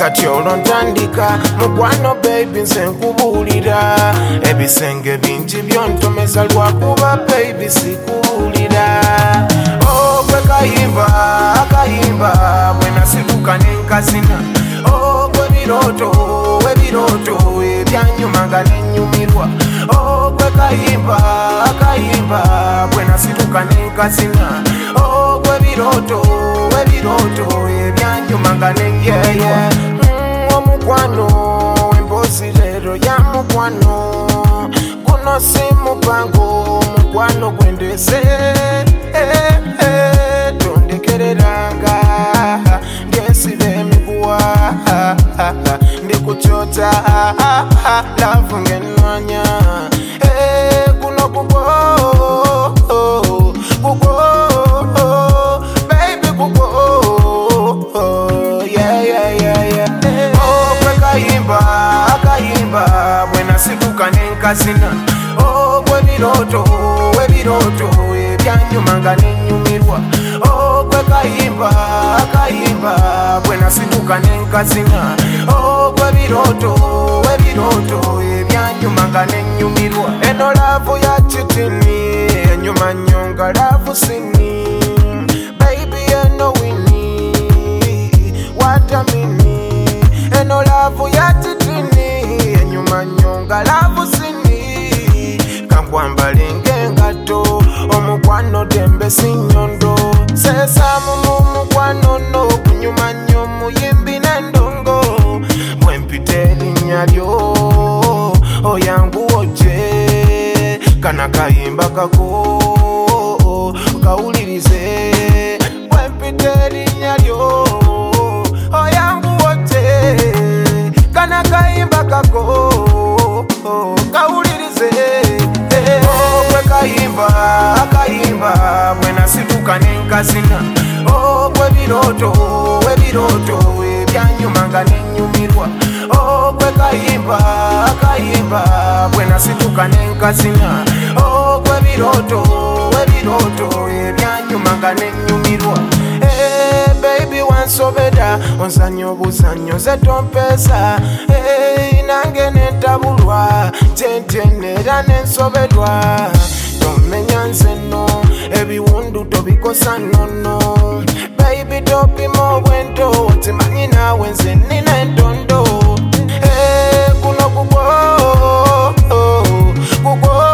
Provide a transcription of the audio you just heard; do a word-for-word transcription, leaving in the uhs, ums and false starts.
kati olwo ntandika mukwano baby nze nkubulira ebisenge bingi byontomeza lwakuba baby sikuwulira ogwe kayimba akayimba bwe nasituka nenkazina ogwe biroto ebiroto ebyanyuma nga nenyumirwa ogwe kayimba akayimba bwe nasituka nenkazina ogwe biroto ebiroto ebyanyuma nga nenyumirwa omukwano embozi lero ya mukwano guno si mupango mukwano gwendese tondekereranga ndyesibe emiguwa ndikuchota lavu ngenwanya guno gugwo gugwo baby gugwo yeah yeah yeah yeah ogwe kayimba akayimba bwe nasituka nenkazina ogwe biroto ebiroto ebyanyuma nga nenyumirwa ogwe kayimba akayimba bwe nasituka nenkazina ogwe biroto ebiroto ebyanyuma nga nenyumirwa eno lavu ya kitini enyuma nyonga lavu sini baby eno wini watamini eno lavu ya kitini enyuma nyonga lavu sini kankwambalinge ngato omukwano dembe sinyondo sesamu mumukwano no kunyuma nyo muyimbi nendongo mwempite erinnya lyo oyangu oje kana kayimba kako kawulirize mwempite erinnya lyo oyangu oje kana kayimba kako kawulirize ogwe kayimba akayimba bwe nasituka nenkazina ogwe biroto ebiroto ebyanyuma nga nenyumirwa ogwe kayimba akayimba bwe nasituka nenkazina ogwe biroto ebiroto ebyanyuma nga nenyumirwa baby wansobera onsanya obuzanyo ze tompesa nange netabulwa gyentenera nensoberwa tomenya nze nno ebiwundu tobikosa nnono baby topima obwento timanyi naawe nze nina entondo guno gugwo gugwo